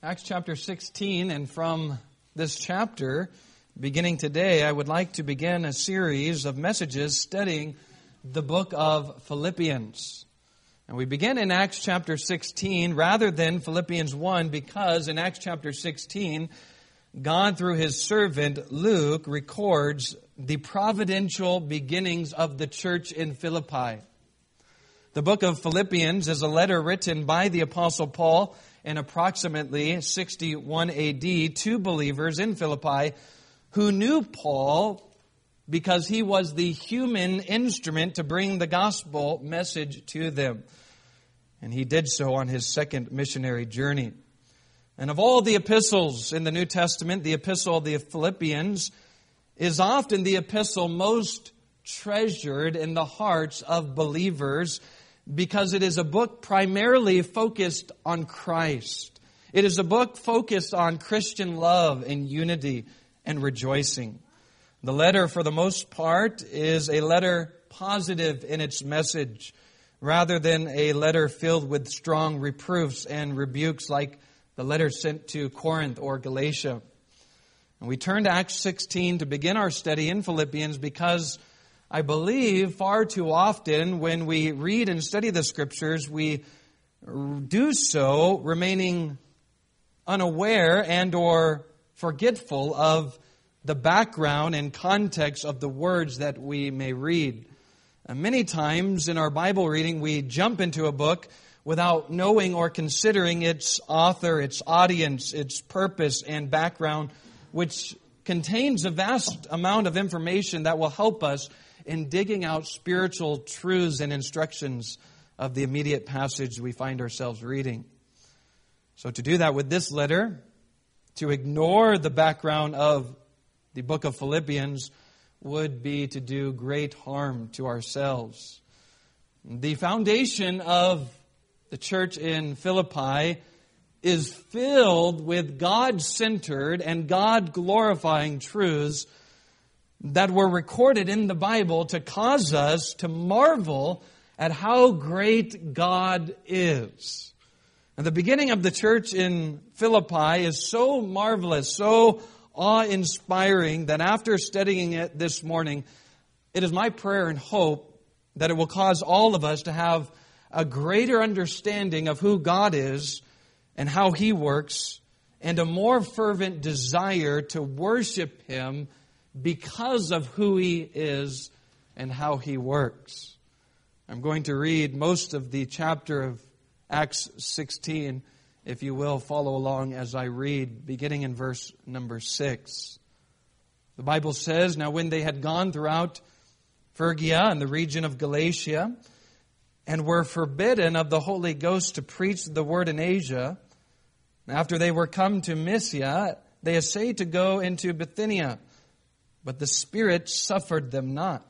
Acts chapter 16, and from this chapter, beginning today, I would like to begin a series of messages studying the book of Philippians. And we begin in Acts chapter 16 rather than Philippians 1 because in Acts chapter 16, God through His servant Luke records the providential beginnings of the church in Philippi. The book of Philippians is a letter written by the Apostle Paul in approximately 61 AD to believers in Philippi who knew Paul because he was the human instrument to bring the gospel message to them. And he did so on his second missionary journey. And of all the epistles in the New Testament, the epistle of the Philippians is often the epistle most treasured in the hearts of believers because it is a book primarily focused on Christ. It is a book focused on Christian love and unity and rejoicing. The letter, for the most part, is a letter positive in its message, rather than a letter filled with strong reproofs and rebukes like the letter sent to Corinth or Galatia. And we turn to Acts 16 to begin our study in Philippians because I believe far too often when we read and study the Scriptures, we do so remaining unaware and or forgetful of the background and context of the words that we may read. Many times in our Bible reading, we jump into a book without knowing or considering its author, its audience, its purpose and background, which contains a vast amount of information that will help us in digging out spiritual truths and instructions of the immediate passage we find ourselves reading. So to do that with this letter, to ignore the background of the book of Philippians would be to do great harm to ourselves. The foundation of the church in Philippi is filled with God-centered and God-glorifying truths that were recorded in the Bible to cause us to marvel at how great God is. And the beginning of the church in Philippi is so marvelous, so awe-inspiring that after studying it this morning, it is my prayer and hope that it will cause all of us to have a greater understanding of who God is and how He works, and a more fervent desire to worship Him because of who He is and how He works. I'm going to read most of the chapter of Acts 16. If you will, follow along as I read, beginning in verse number 6. The Bible says, "Now when they had gone throughout Phrygia and the region of Galatia, and were forbidden of the Holy Ghost to preach the word in Asia, after they were come to Mysia, they essayed to go into Bithynia, but the Spirit suffered them not.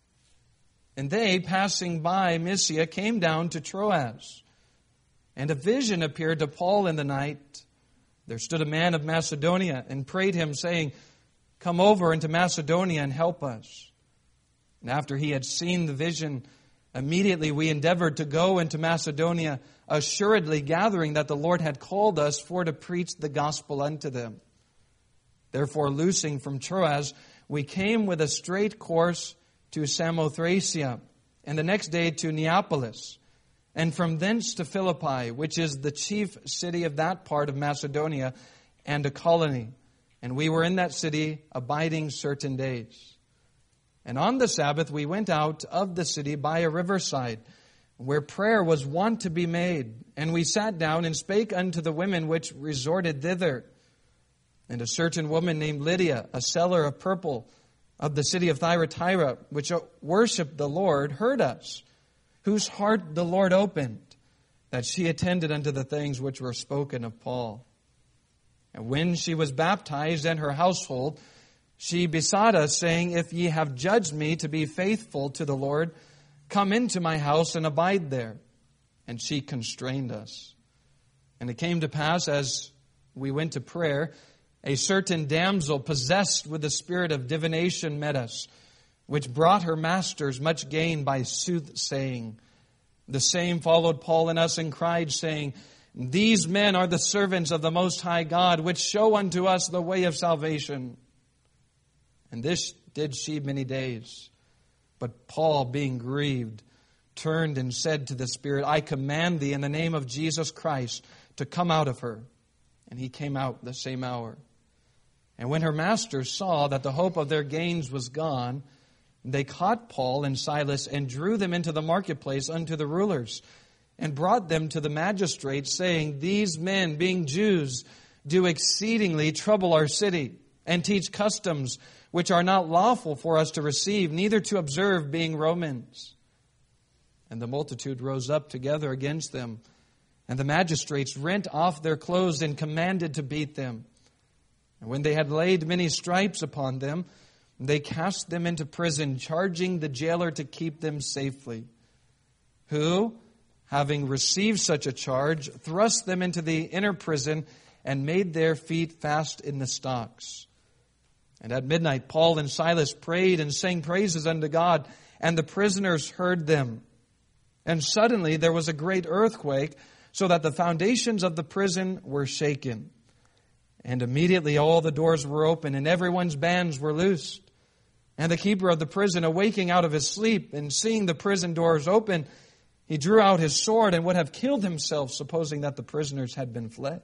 And they, passing by Mysia, came down to Troas. And a vision appeared to Paul in the night. There stood a man of Macedonia and prayed him, saying, 'Come over into Macedonia and help us.' And after he had seen the vision, immediately we endeavored to go into Macedonia, assuredly gathering that the Lord had called us for to preach the gospel unto them. Therefore, loosing from Troas, we came with a straight course to Samothracia, and the next day to Neapolis, and from thence to Philippi, which is the chief city of that part of Macedonia, and a colony. And we were in that city abiding certain days. And on the Sabbath we went out of the city by a riverside, where prayer was wont to be made. And we sat down and spake unto the women which resorted thither. And a certain woman named Lydia, a seller of purple of the city of Thyatira, which worshipped the Lord, heard us, whose heart the Lord opened, that she attended unto the things which were spoken of Paul. And when she was baptized and her household, she besought us, saying, 'If ye have judged me to be faithful to the Lord, come into my house and abide there.' And she constrained us. And it came to pass, as we went to prayer, a certain damsel possessed with the spirit of divination met us, which brought her masters much gain by soothsaying. The same followed Paul and us and cried, saying, These men are the servants of the Most High God, which show unto us the way of salvation. And this did she many days. But Paul, being grieved, turned and said to the Spirit, I command thee in the name of Jesus Christ to come out of her. And he came out the same hour. And when her masters saw that the hope of their gains was gone, they caught Paul and Silas and drew them into the marketplace unto the rulers, and brought them to the magistrates, saying, These men, being Jews, do exceedingly trouble our city, and teach customs which are not lawful for us to receive, neither to observe, being Romans. And the multitude rose up together against them, and the magistrates rent off their clothes and commanded to beat them. And when they had laid many stripes upon them, they cast them into prison, charging the jailer to keep them safely, who, having received such a charge, thrust them into the inner prison and made their feet fast in the stocks. And at midnight Paul and Silas prayed and sang praises unto God, and the prisoners heard them. And suddenly there was a great earthquake, so that the foundations of the prison were shaken. And immediately all the doors were open, and everyone's bands were loosed. And the keeper of the prison, awaking out of his sleep, and seeing the prison doors open, he drew out his sword and would have killed himself, supposing that the prisoners had been fled.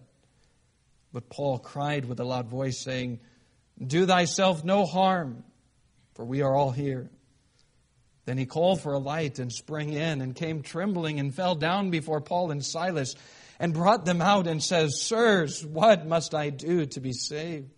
But Paul cried with a loud voice, saying, Do thyself no harm, for we are all here. Then he called for a light and sprang in and came trembling and fell down before Paul and Silas and brought them out and says, Sirs, what must I do to be saved?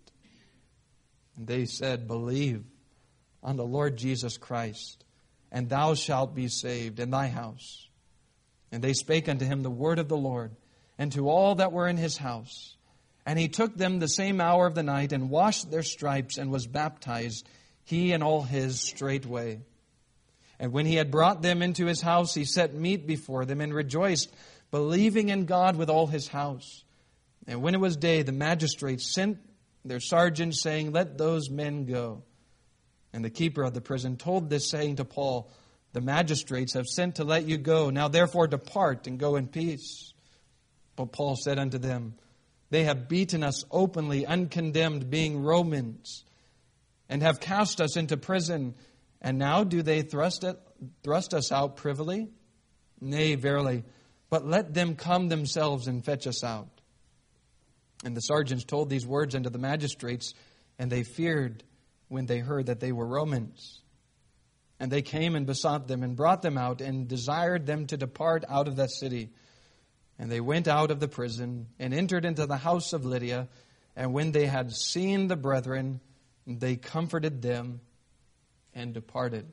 And they said, Believe on the Lord Jesus Christ, and thou shalt be saved in thy house. And they spake unto him the word of the Lord, and to all that were in his house. And he took them the same hour of the night, and washed their stripes, and was baptized, he and all his straightway. And when he had brought them into his house, he set meat before them, and rejoiced, believing in God with all his house. And when it was day, the magistrates sent their sergeants, saying, Let those men go. And the keeper of the prison told this saying to Paul, The magistrates have sent to let you go. Now therefore depart and go in peace. But Paul said unto them, They have beaten us openly, uncondemned, being Romans, and have cast us into prison. And now do they thrust us out privily? Nay, verily, but let them come themselves and fetch us out. And the sergeants told these words unto the magistrates, and they feared when they heard that they were Romans. And they came and besought them and brought them out and desired them to depart out of that city. And they went out of the prison and entered into the house of Lydia. And when they had seen the brethren, they comforted them and departed.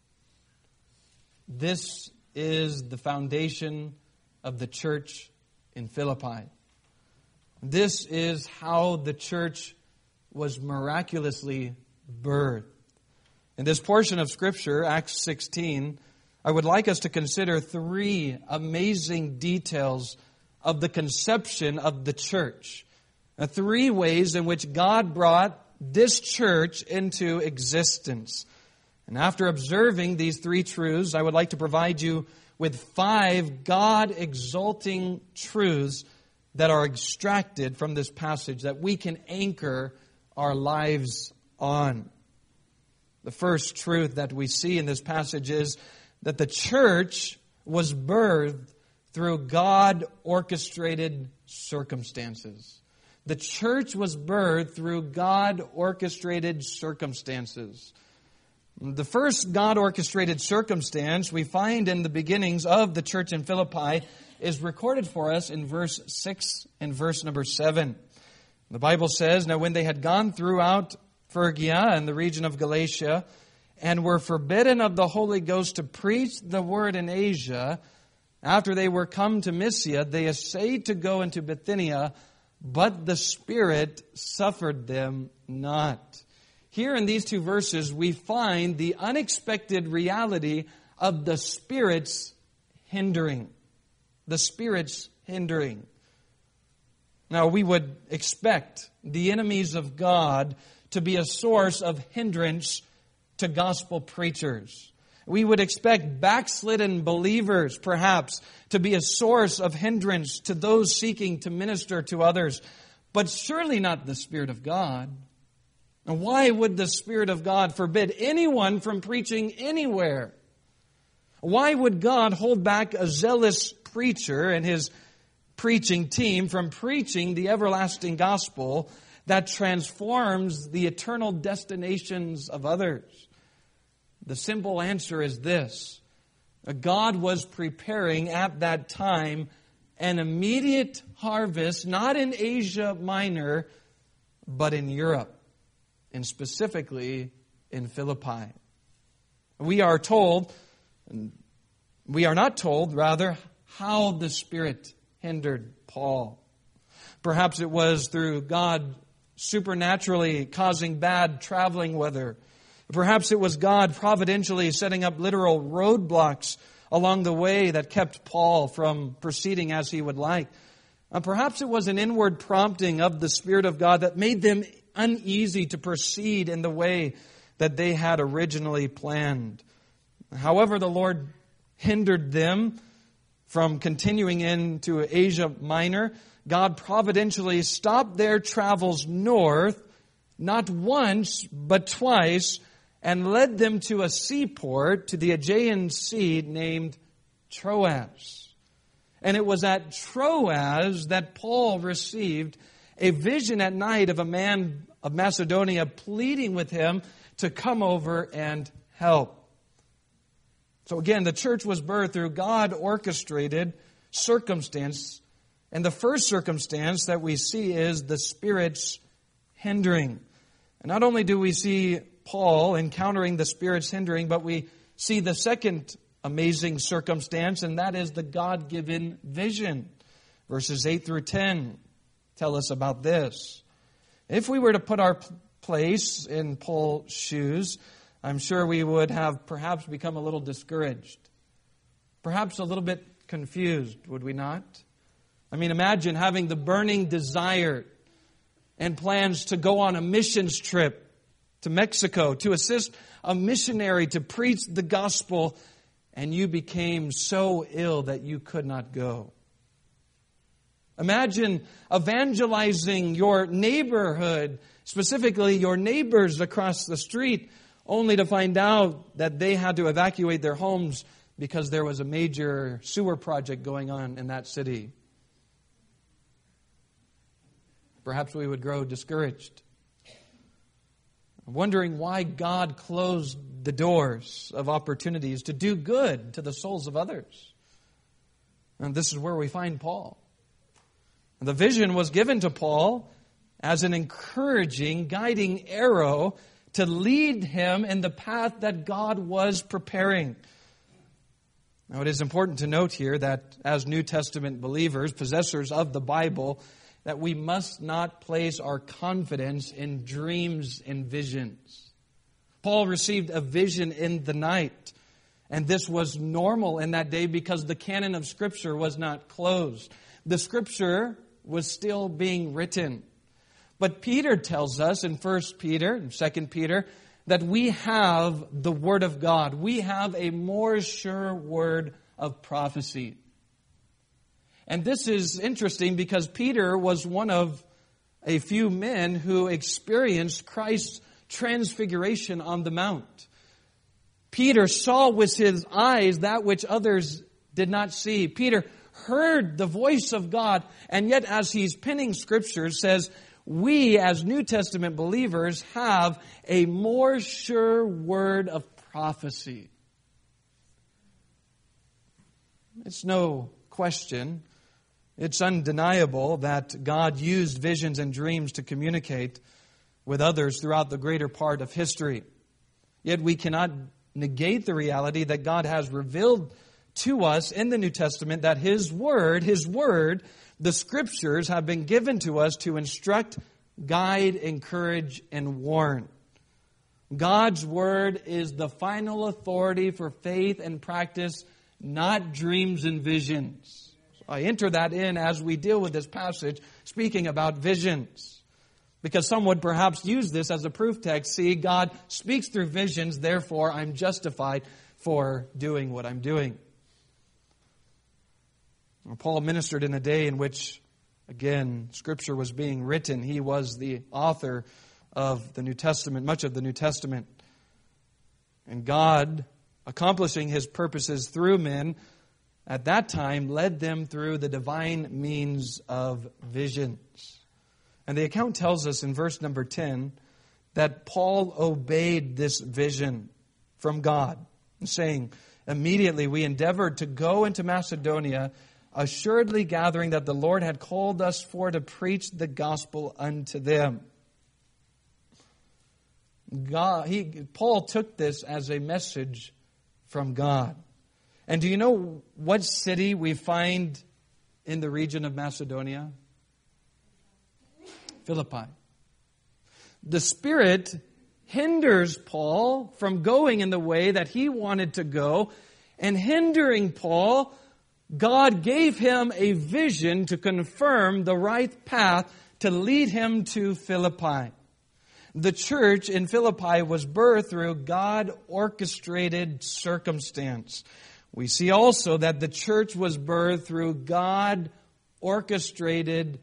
This is the foundation of the church in Philippi. This is how the church was miraculously birthed. In this portion of Scripture, Acts 16, I would like us to consider three amazing details of the conception of the church. Three ways in which God brought this church into existence. And after observing these three truths, I would like to provide you with 5 God-exalting truths that are extracted from this passage that we can anchor our lives on. The first truth that we see in this passage is that the church was birthed through God-orchestrated circumstances. The church was birthed through God-orchestrated circumstances. The first God-orchestrated circumstance we find in the beginnings of the church in Philippi is recorded for us in verse 6 and verse number 7. The Bible says, Now when they had gone throughout Phrygia and the region of Galatia, and were forbidden of the Holy Ghost to preach the word in Asia, after they were come to Mysia, they essayed to go into Bithynia, but the Spirit suffered them not. Here in these 2 verses, we find the unexpected reality of the Spirit's hindering. The Spirit's hindering. Now, we would expect the enemies of God to be a source of hindrance to gospel preachers. We would expect backslidden believers, perhaps, to be a source of hindrance to those seeking to minister to others, but surely not the Spirit of God. And why would the Spirit of God forbid anyone from preaching anywhere? Why would God hold back a zealous preacher and his preaching team from preaching the everlasting gospel that transforms the eternal destinations of others? The simple answer is this: God was preparing at that time an immediate harvest, not in Asia Minor, but in Europe, and specifically in Philippi. We are not told, rather, how the Spirit hindered Paul. Perhaps it was through God supernaturally causing bad traveling weather. Perhaps it was God providentially setting up literal roadblocks along the way that kept Paul from proceeding as he would like. Perhaps it was an inward prompting of the Spirit of God that made them uneasy to proceed in the way that they had originally planned. However, the Lord hindered them from continuing into Asia Minor. God providentially stopped their travels north, not once, but twice, and led them to a seaport, to the Aegean Sea, named Troas. And it was at Troas that Paul received a vision at night of a man of Macedonia pleading with him to come over and help. So again, the church was birthed through God-orchestrated circumstance. And the first circumstance that we see is the Spirit's hindering. And not only do we see Paul encountering the Spirit's hindering, but we see the second amazing circumstance, and that is the God-given vision. Verses 8 through 10 tell us about this. If we were to put our place in Paul's shoes, I'm sure we would have perhaps become a little discouraged. Perhaps a little bit confused, would we not? I mean, imagine having the burning desire and plans to go on a missions trip to Mexico to assist a missionary to preach the gospel, and you became so ill that you could not go. Imagine evangelizing your neighborhood, specifically your neighbors across the street, only to find out that they had to evacuate their homes because there was a major sewer project going on in that city. Perhaps we would grow discouraged, wondering why God closed the doors of opportunities to do good to the souls of others. And this is where we find Paul. And the vision was given to Paul as an encouraging, guiding arrow to lead him in the path that God was preparing. Now, it is important to note here that as New Testament believers, possessors of the Bible, that we must not place our confidence in dreams and visions. Paul received a vision in the night, and this was normal in that day because the canon of Scripture was not closed. The Scripture was still being written. But Peter tells us in 1 Peter and 2 Peter that we have the Word of God. We have a more sure word of prophecy. And this is interesting because Peter was one of a few men who experienced Christ's transfiguration on the Mount. Peter saw with his eyes that which others did not see. Peter heard the voice of God, and yet as he's penning scriptures, says, we as New Testament believers have a more sure word of prophecy. It's no question. It's undeniable that God used visions and dreams to communicate with others throughout the greater part of history. Yet we cannot negate the reality that God has revealed to us in the New Testament that His Word, the Scriptures, have been given to us to instruct, guide, encourage, and warn. God's Word is the final authority for faith and practice, not dreams and visions. I enter that in as we deal with this passage, speaking about visions. Because some would perhaps use this as a proof text. See, God speaks through visions, therefore I'm justified. for doing what I'm doing. Paul ministered in a day in which, again, Scripture was being written. He was the author of the New Testament, much of the New Testament. And God, accomplishing His purposes through men, at that time led them through the divine means of visions. And the account tells us in verse number 10 that Paul obeyed this vision from God, saying, "Immediately we endeavored to go into Macedonia, assuredly gathering that the Lord had called us for to preach the gospel unto them." Paul took this as a message from God. And do you know what city we find in the region of Macedonia? Philippi. The Spirit hinders Paul from going in the way that he wanted to go, and hindering Paul, God gave him a vision to confirm the right path to lead him to Philippi. The church in Philippi was birthed through God-orchestrated circumstance. We see also that the church was birthed through God-orchestrated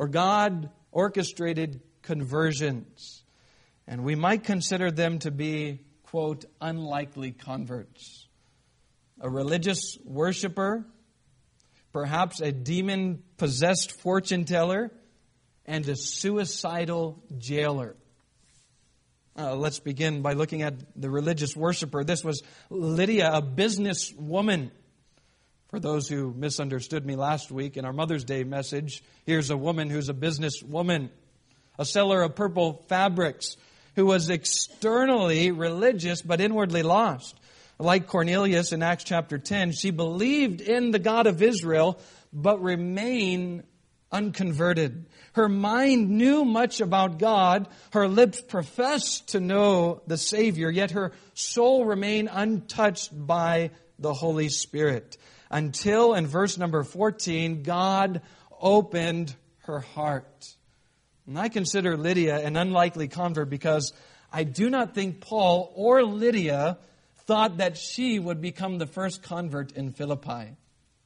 conversions. And we might consider them to be, quote, unlikely converts. A religious worshiper, perhaps a demon-possessed fortune teller, and a suicidal jailer. Let's begin by looking at the religious worshiper. This was Lydia, a businesswoman. For those who misunderstood me last week in our Mother's Day message, here's a woman who's a businesswoman, a seller of purple fabrics, who was externally religious but inwardly lost. Like Cornelius in Acts chapter 10, she believed in the God of Israel but remained unconverted. Her mind knew much about God. Her lips professed to know the Savior, yet her soul remained untouched by the Holy Spirit. Until, in verse number 14, God opened her heart. And I consider Lydia an unlikely convert because I do not think Paul or Lydia thought that she would become the first convert in Philippi.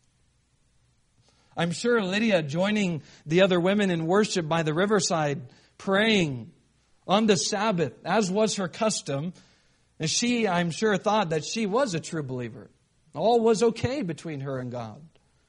I'm sure Lydia, joining the other women in worship by the riverside, praying on the Sabbath, as was her custom, and she, I'm sure, thought that she was a true believer. All was okay between her and God.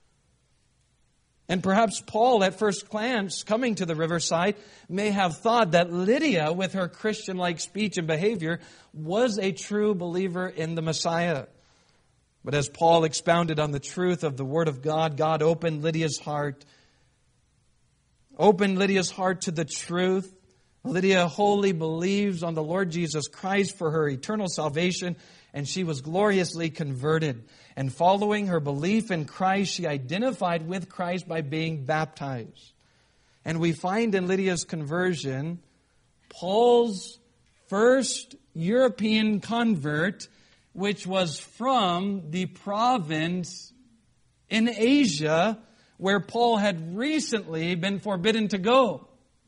And perhaps Paul, at first glance, coming to the riverside, may have thought that Lydia, with her Christian-like speech and behavior, was a true believer in the Messiah. But as Paul expounded on the truth of the Word of God, God opened Lydia's heart to the truth. Lydia wholly believes on the Lord Jesus Christ for her eternal salvation, and she was gloriously converted. And following her belief in Christ, she identified with Christ by being baptized. And we find in Lydia's conversion, Paul's first European convert, which was from the province in Asia where Paul had recently been forbidden to go.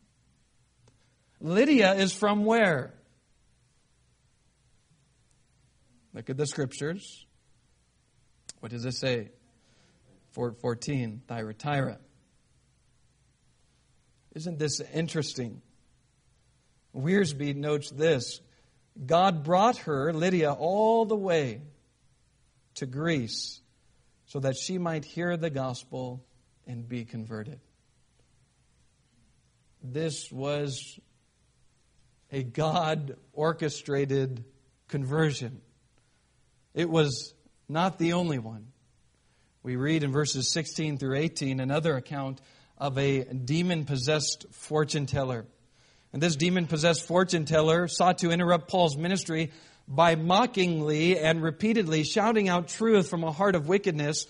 Lydia is from where? Look at the scriptures. What does it say? 14, Thyatira. Isn't this interesting? Wiersbe notes this. God brought her, Lydia, all the way to Greece so that she might hear the gospel and be converted. This was a God-orchestrated conversion. It was not the only one. We read in verses 16 through 18 another account of a demon-possessed fortune teller. And this demon-possessed fortune teller sought to interrupt Paul's ministry by mockingly and repeatedly shouting out truth from a heart of wickedness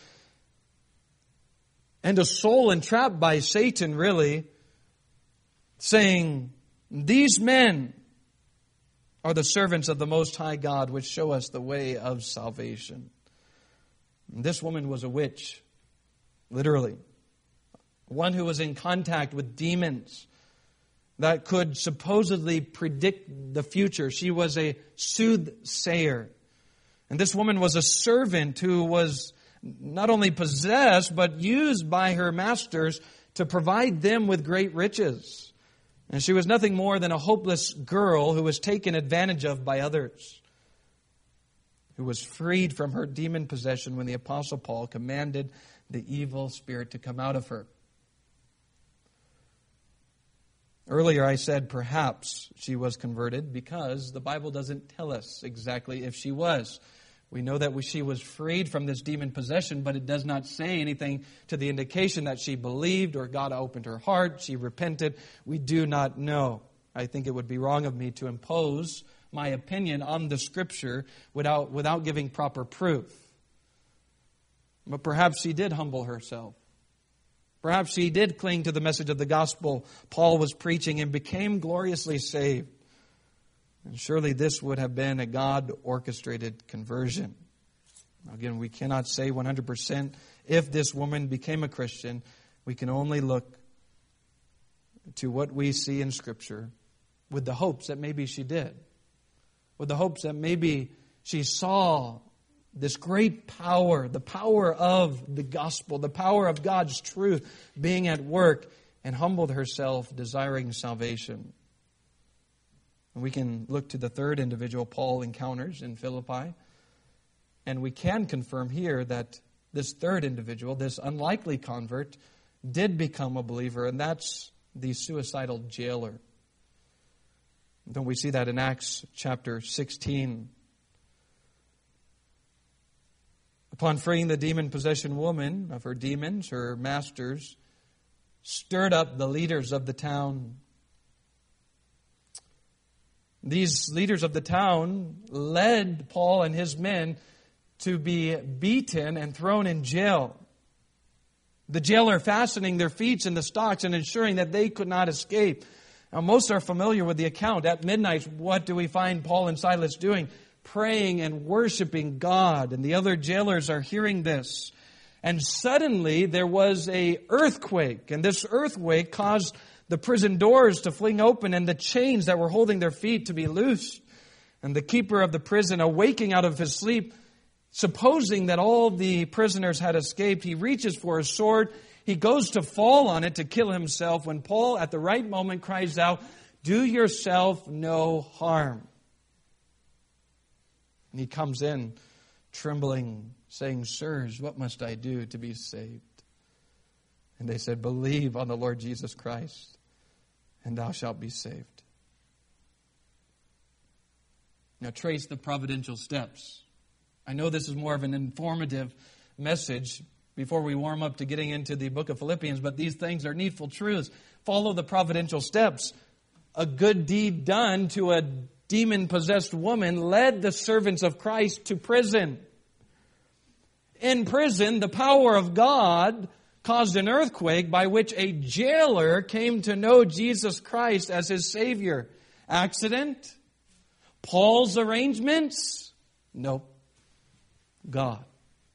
and a soul entrapped by Satan, really, saying, "These men are the servants of the Most High God, which show us the way of salvation." And this woman was a witch, literally. One who was in contact with demons that could supposedly predict the future. She was a soothsayer. And this woman was a servant who was not only possessed, but used by her masters to provide them with great riches. And she was nothing more than a hopeless girl who was taken advantage of by others, who was freed from her demon possession when the Apostle Paul commanded the evil spirit to come out of her. Earlier I said perhaps she was converted because the Bible doesn't tell us exactly if she was. We know that she was freed from this demon possession, but it does not say anything to the indication that she believed or God opened her heart, she repented. We do not know. I think it would be wrong of me to impose my opinion on the Scripture without giving proper proof. But perhaps she did humble herself. Perhaps she did cling to the message of the gospel Paul was preaching and became gloriously saved. And surely this would have been a God-orchestrated conversion. Again, we cannot say 100% if this woman became a Christian. We can only look to what we see in Scripture with the hopes that maybe she did. With the hopes that maybe she saw this great power, the power of the gospel, the power of God's truth being at work, and humbled herself, desiring salvation. And we can look to the third individual Paul encounters in Philippi, and we can confirm here that this third individual, this unlikely convert, did become a believer, and that's the suicidal jailer. Don't we see that in Acts chapter 16? Upon freeing the demon-possession woman of her demons, her masters stirred up the leaders of the town. These leaders of the town led Paul and his men to be beaten and thrown in jail. The jailer fastening their feet in the stocks and ensuring that they could not escape. Now, most are familiar with the account. At midnight, what do we find Paul and Silas doing? Praying and worshiping God. And the other jailers are hearing this. And suddenly there was an earthquake. And this earthquake caused the prison doors to fling open and the chains that were holding their feet to be loosed. And the keeper of the prison, awaking out of his sleep, supposing that all the prisoners had escaped, he reaches for his sword. He goes to fall on it to kill himself when Paul, at the right moment, cries out, "Do yourself no harm." And he comes in trembling, saying, "Sirs, what must I do to be saved?" And they said, "Believe on the Lord Jesus Christ, and thou shalt be saved." Now trace the providential steps. I know this is more of an informative message before we warm up to getting into the book of Philippians, but these things are needful truths. Follow the providential steps. A good deed done to a demon-possessed woman led the servants of Christ to prison. In prison, the power of God caused an earthquake by which a jailer came to know Jesus Christ as his Savior. Accident? Paul's arrangements? Nope. God.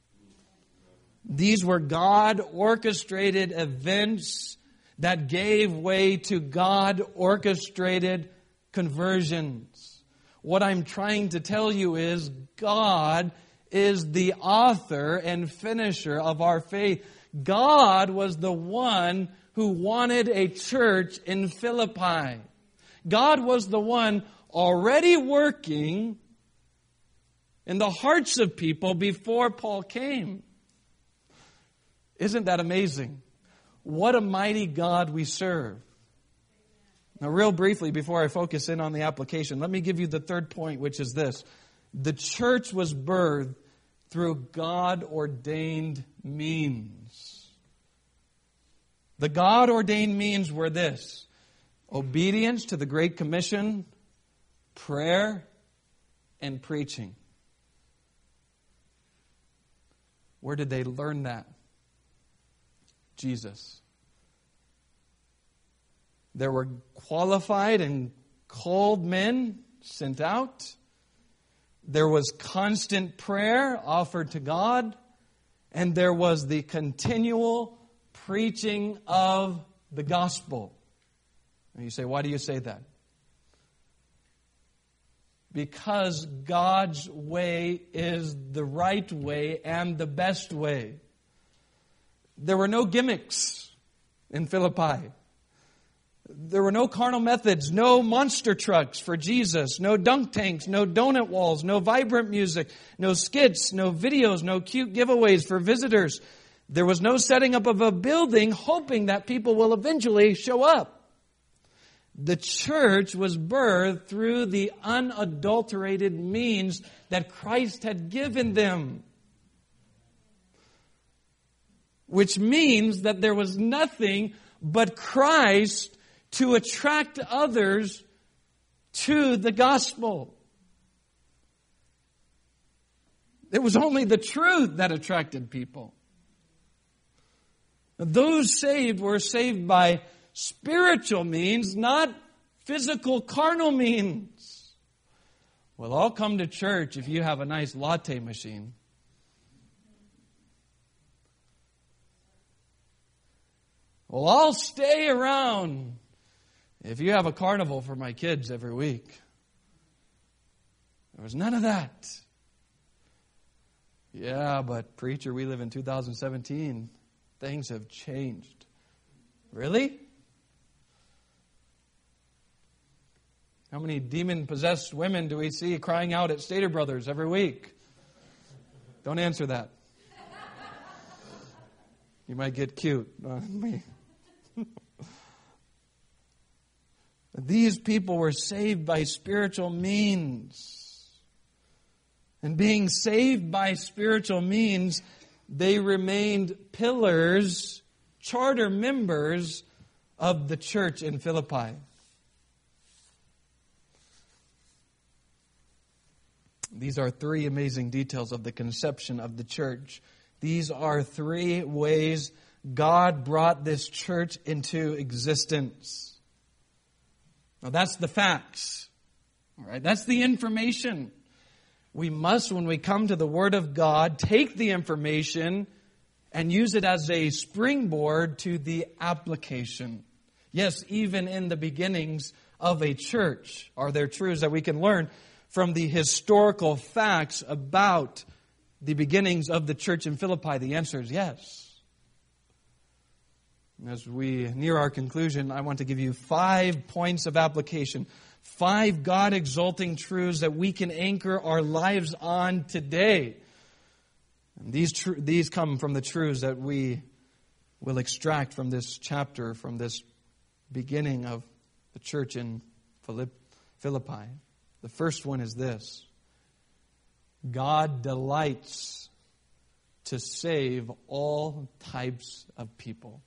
These were God-orchestrated events that gave way to God-orchestrated conversions. What I'm trying to tell you is God is the author and finisher of our faith. God was the one who wanted a church in Philippi. God was the one already working in the hearts of people before Paul came. Isn't that amazing? What a mighty God we serve. Now, real briefly, before I focus in on the application, let me give you the third point, which is this. The church was birthed through God-ordained means. The God-ordained means were this: obedience to the Great Commission, prayer, and preaching. Where did they learn that? Jesus. There were qualified and called men sent out. There was constant prayer offered to God. And there was the continual preaching of the gospel. And you say, why do you say that? because God's way is the right way and the best way. There were no gimmicks in Philippi. There were no carnal methods, no monster trucks for Jesus, no dunk tanks, no donut walls, no vibrant music, no skits, no videos, no cute giveaways for visitors. There was no setting up of a building hoping that people will eventually show up. The church was birthed through the unadulterated means that Christ had given them. Which means that there was nothing but Christ to attract others to the gospel. It was only the truth that attracted people. Those saved were saved by spiritual means, not physical, carnal means. Well, I'll come to church if you have a nice latte machine. Well, I'll stay around if you have a carnival for my kids every week. There was none of that. Yeah, but preacher, we live in 2017. Things have changed. Really? How many demon-possessed women do we see crying out at Stater Brothers every week? Don't answer that. You might get cute on me. These people were saved by spiritual means. And being saved by spiritual means, they remained pillars, charter members of the church in Philippi. These are three amazing details of the conception of the church. These are three ways God brought this church into existence. Now that's the facts. All right, that's the information. We must, when we come to the Word of God, take the information and use it as a springboard to the application. Yes, even in the beginnings of a church, are there truths that we can learn from the historical facts about the beginnings of the church in Philippi? The answer is yes. As we near our conclusion, I want to give you 5 points of application. 5 God-exalting truths that we can anchor our lives on today. And these come from the truths that we will extract from this chapter, from this beginning of the church in Philippi. The first one is this: God delights to save all types of people.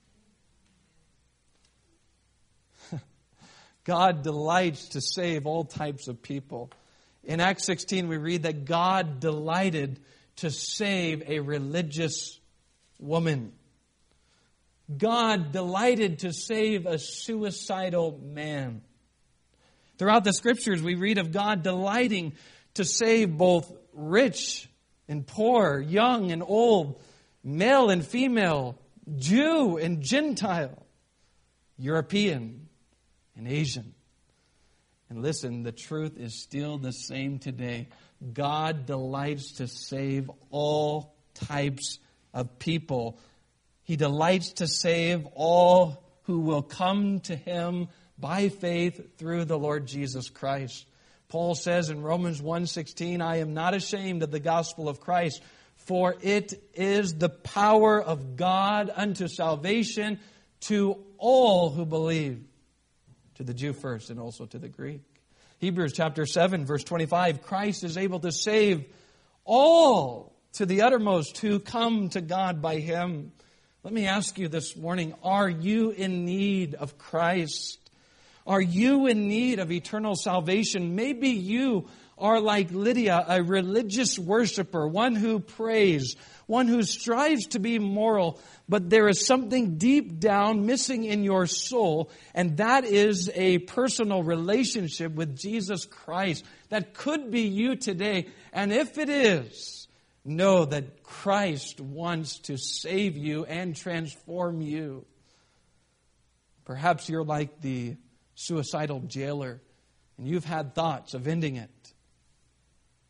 God delights to save all types of people. In Acts 16, we read that God delighted to save a religious woman. God delighted to save a suicidal man. Throughout the Scriptures, we read of God delighting to save both rich and poor, young and old, male and female, Jew and Gentile, European and Asian. And listen, the truth is still the same today. God delights to save all types of people. He delights to save all who will come to Him by faith through the Lord Jesus Christ. Paul says in Romans 1:16, I am not ashamed of the gospel of Christ, for it is the power of God unto salvation to all who believe, to the Jew first and also to the Greek. Hebrews chapter 7, verse 25, Christ is able to save all to the uttermost who come to God by Him. Let me ask you this morning, are you in need of Christ? Are you in need of eternal salvation? Maybe you are like Lydia, a religious worshiper, one who prays, one who strives to be moral, but there is something deep down missing in your soul, and that is a personal relationship with Jesus Christ. That could be you today, and if it is, know that Christ wants to save you and transform you. Perhaps you're like the suicidal jailer, and you've had thoughts of ending it.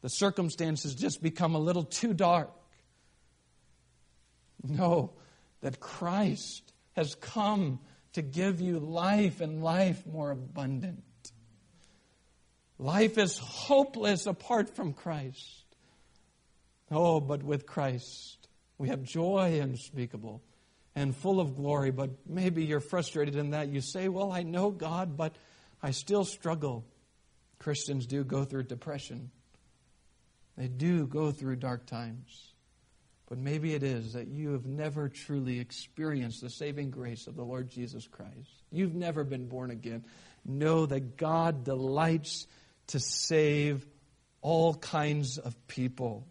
the circumstances just become a little too dark. Know that Christ has come to give you life and life more abundant. Life is hopeless apart from Christ. Oh, but with Christ, we have joy unspeakable and full of glory. But maybe you're frustrated in that. You say, well, I know God, but I still struggle. Christians do go through depression. They do go through dark times. But maybe it is that you have never truly experienced the saving grace of the Lord Jesus Christ. You've never been born again. Know that God delights to save all kinds of people.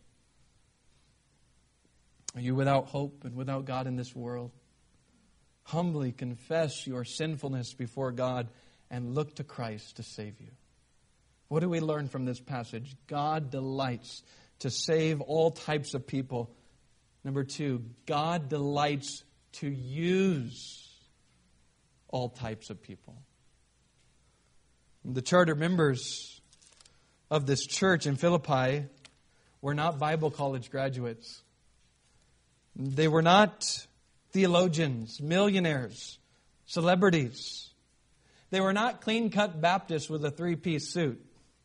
Are you without hope and without God in this world? Humbly confess your sinfulness before God and look to Christ to save you. What do we learn from this passage? God delights to save all types of people. Number 2, God delights to use all types of people. The charter members of this church in Philippi were not Bible college graduates. They were not theologians, millionaires, celebrities. They were not clean-cut Baptists with a 3-piece suit.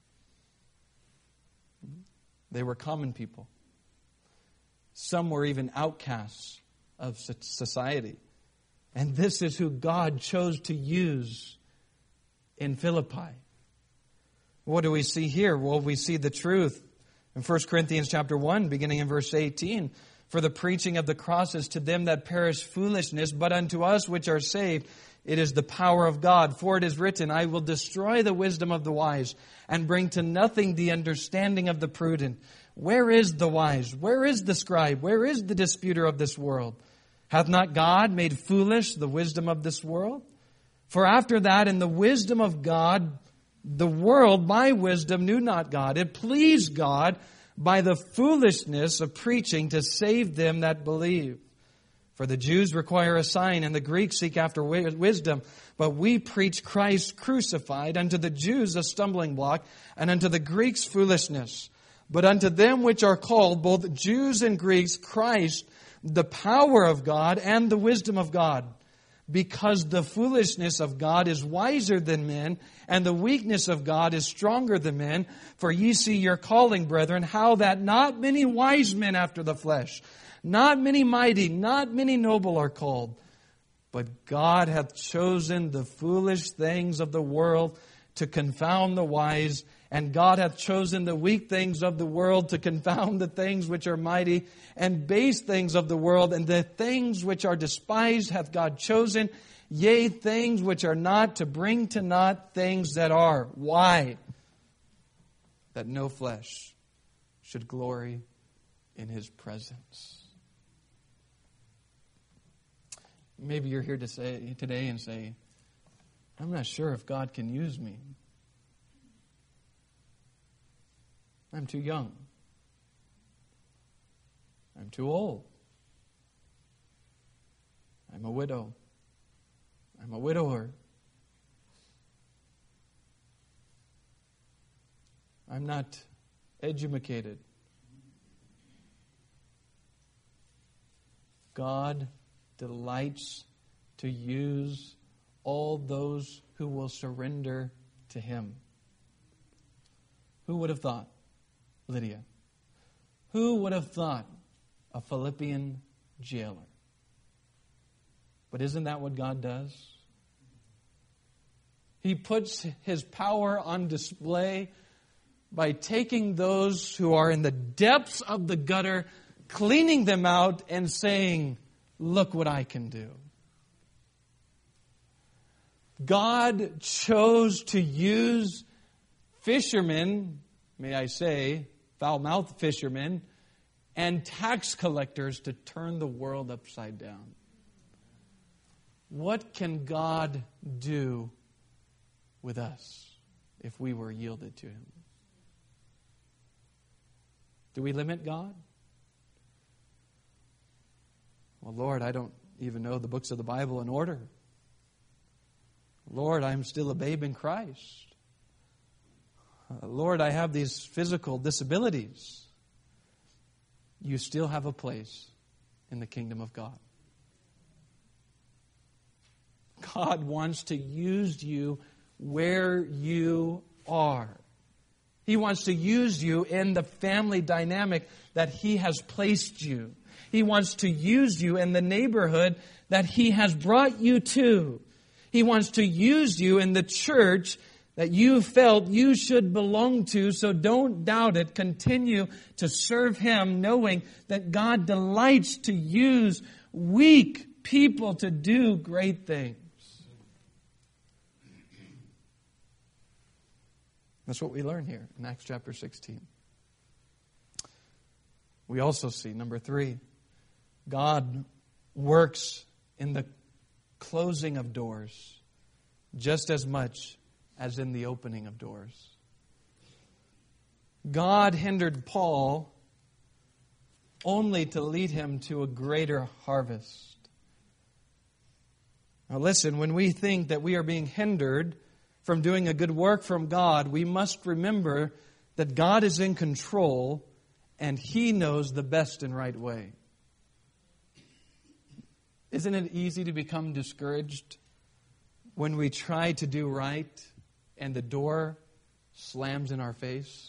They were common people. Some were even outcasts of society. And this is who God chose to use in Philippi. What do we see here? Well, we see the truth in 1 Corinthians chapter 1, beginning in verse 18. For the preaching of the cross is to them that perish foolishness, but unto us which are saved it is the power of God. For it is written, I will destroy the wisdom of the wise, and bring to nothing the understanding of the prudent. Where is the wise? Where is the scribe? Where is the disputer of this world? Hath not God made foolish the wisdom of this world? For after that, in the wisdom of God, the world by wisdom knew not God. It pleased God by the foolishness of preaching to save them that believe. For the Jews require a sign, and the Greeks seek after wisdom. But we preach Christ crucified, unto the Jews a stumbling block, and unto the Greeks foolishness. But unto them which are called, both Jews and Greeks, Christ, the power of God and the wisdom of God. Because the foolishness of God is wiser than men, and the weakness of God is stronger than men. For ye see your calling, brethren, how that not many wise men after the flesh, not many mighty, not many noble are called. But God hath chosen the foolish things of the world to confound the wise, and God hath chosen the weak things of the world to confound the things which are mighty, and base things of the world, and the things which are despised hath God chosen, yea, things which are not, to bring to naught things that are. Why? That no flesh should glory in His presence. Maybe you're here today and say, I'm not sure if God can use me. I'm too young. I'm too old. I'm a widow. I'm a widower. I'm not educated. God delights to use all those who will surrender to Him. Who would have thought? Lydia. Who would have thought a Philippian jailer? But isn't that what God does? He puts His power on display by taking those who are in the depths of the gutter, cleaning them out and saying, look what I can do. God chose to use fishermen, may I say, foul-mouthed fishermen, and tax collectors to turn the world upside down. What can God do with us if we were yielded to Him? Do we limit God? Well, Lord, I don't even know the books of the Bible in order. Lord, I'm still a babe in Christ. Lord, I have these physical disabilities. You still have a place in the kingdom of God. God wants to use you where you are. He wants to use you in the family dynamic that He has placed you. He wants to use you in the neighborhood that He has brought you to. He wants to use you in the church that you felt you should belong to, so don't doubt it. Continue to serve Him, knowing that God delights to use weak people to do great things. That's what we learn here in Acts chapter 16. We also see, number 3, God works in the closing of doors just as much as in the opening of doors. God hindered Paul only to lead him to a greater harvest. Now listen, when we think that we are being hindered from doing a good work from God, we must remember that God is in control and He knows the best and right way. Isn't it easy to become discouraged when we try to do right and the door slams in our face?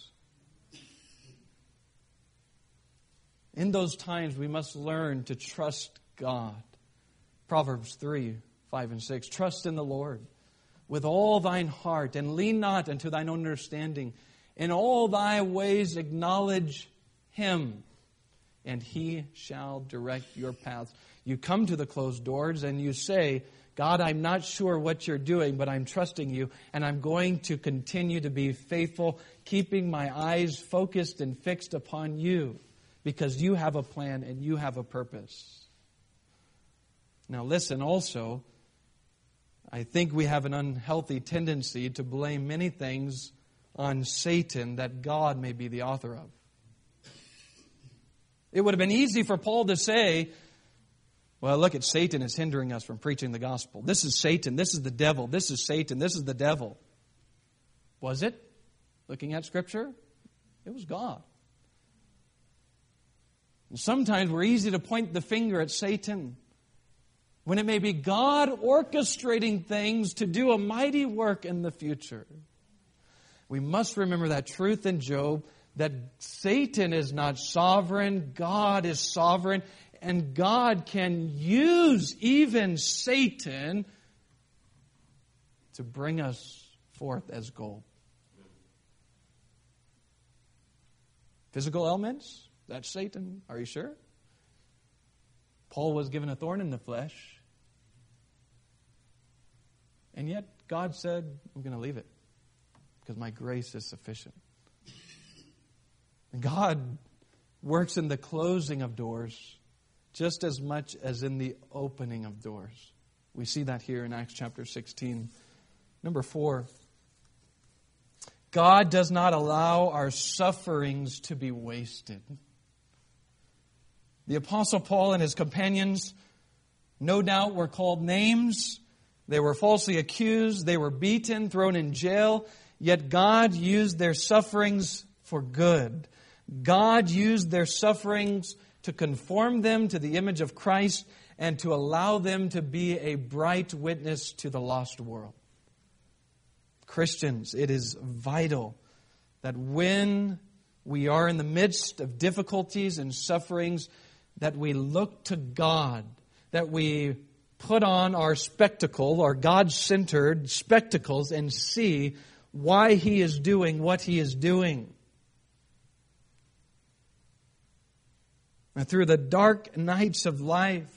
In those times, we must learn to trust God. Proverbs 3, 5, and 6. Trust in the Lord with all thine heart, and lean not unto thine own understanding. In all thy ways acknowledge Him, and He shall direct your paths. You come to the closed doors and you say, God, I'm not sure what you're doing, but I'm trusting you, and I'm going to continue to be faithful, keeping my eyes focused and fixed upon you, because you have a plan and you have a purpose. Now listen also, I think we have an unhealthy tendency to blame many things on Satan that God may be the author of. It would have been easy for Paul to say, well, look at Satan is hindering us from preaching the gospel. This is Satan. This is the devil. This is Satan. This is the devil. Was it? Looking at Scripture? It was God. And sometimes we're easy to point the finger at Satan when it may be God orchestrating things to do a mighty work in the future. We must remember that truth in Job, that Satan is not sovereign, God is sovereign, and God can use even Satan to bring us forth as gold. Physical elements? That's Satan. Are you sure? Paul was given a thorn in the flesh. And yet God said, I'm going to leave it because my grace is sufficient. And God works in the closing of doors just as much as in the opening of doors. We see that here in Acts chapter 16. Number 4, God does not allow our sufferings to be wasted. The Apostle Paul and his companions no doubt were called names. They were falsely accused. They were beaten, thrown in jail. Yet God used their sufferings for good. God used their sufferings to conform them to the image of Christ and to allow them to be a bright witness to the lost world. Christians, it is vital that when we are in the midst of difficulties and sufferings, that we look to God, that we put on our spectacle, our God-centered spectacles, and see why He is doing what He is doing. And through the dark nights of life,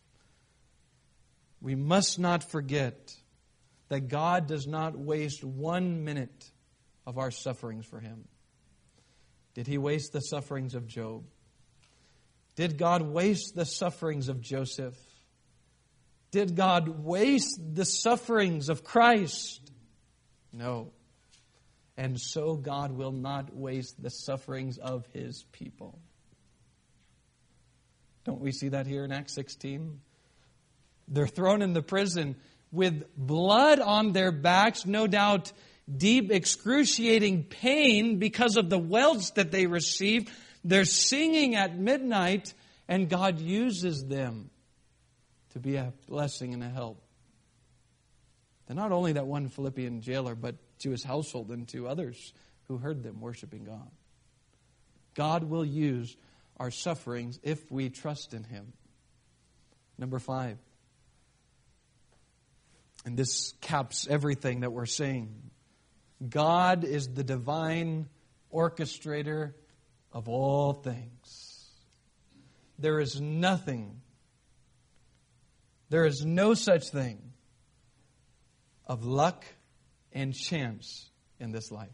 we must not forget that God does not waste 1 minute of our sufferings for Him. Did He waste the sufferings of Job? Did God waste the sufferings of Joseph? Did God waste the sufferings of Christ? No. And so God will not waste the sufferings of His people. Don't we see that here in Acts 16? They're thrown in the prison with blood on their backs, no doubt deep, excruciating pain because of the welts that they received. They're singing at midnight, and God uses them to be a blessing and a help. And not only that one Philippian jailer, but to his household and to others who heard them worshiping God. God will use our sufferings if we trust in Him. Number 5. And this caps everything that we're saying. God is the divine orchestrator of all things. There is no such thing of luck and chance in this life.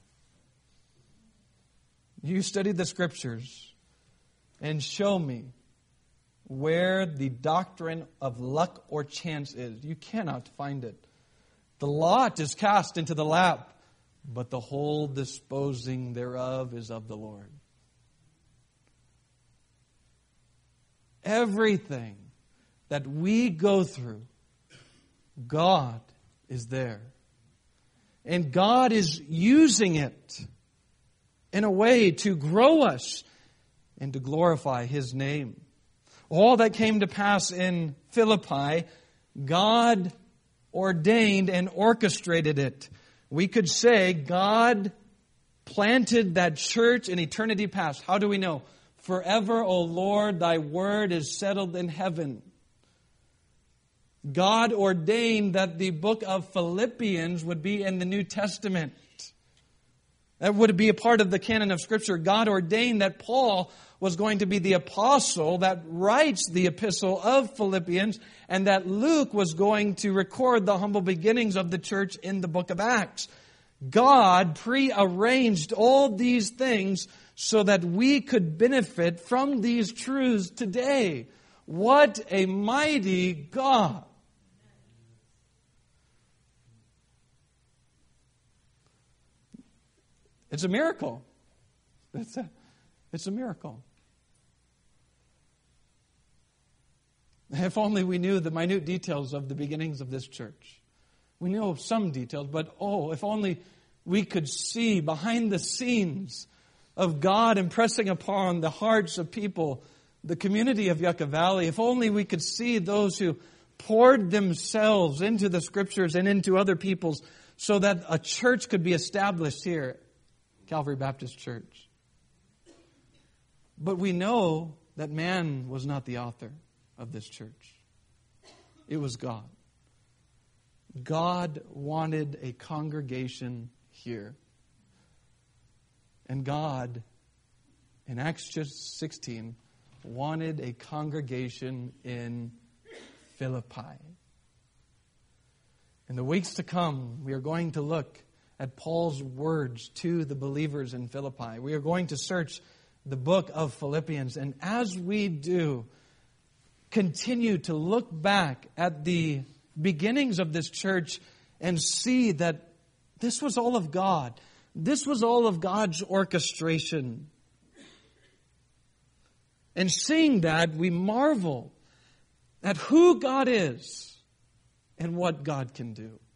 You study the Scriptures and show me where the doctrine of luck or chance is. You cannot find it. The lot is cast into the lap, but the whole disposing thereof is of the Lord. Everything that we go through, God is there. And God is using it in a way to grow us and to glorify His name. All that came to pass in Philippi, God ordained and orchestrated it. We could say God planted that church in eternity past. How do we know? Forever, O Lord, Thy word is settled in heaven. God ordained that the book of Philippians would be in the New Testament. That would be a part of the canon of Scripture. God ordained that Paul was going to be the apostle that writes the epistle of Philippians, and that Luke was going to record the humble beginnings of the church in the book of Acts. God prearranged all these things so that we could benefit from these truths today. What a mighty God! It's a miracle. It's a miracle. If only we knew the minute details of the beginnings of this church. We know some details, but if only we could see behind the scenes of God impressing upon the hearts of people, the community of Yucca Valley. If only we could see those who poured themselves into the Scriptures and into other people's, so that a church could be established here, Calvary Baptist Church. But we know that man was not the author of this church. It was God. God wanted a congregation here. And God, in Acts 16, wanted a congregation in Philippi. In the weeks to come, we are going to look at Paul's words to the believers in Philippi. We are going to search the book of Philippians. And as we do, continue to look back at the beginnings of this church and see that this was all of God. This was all of God's orchestration. And seeing that, we marvel at who God is and what God can do.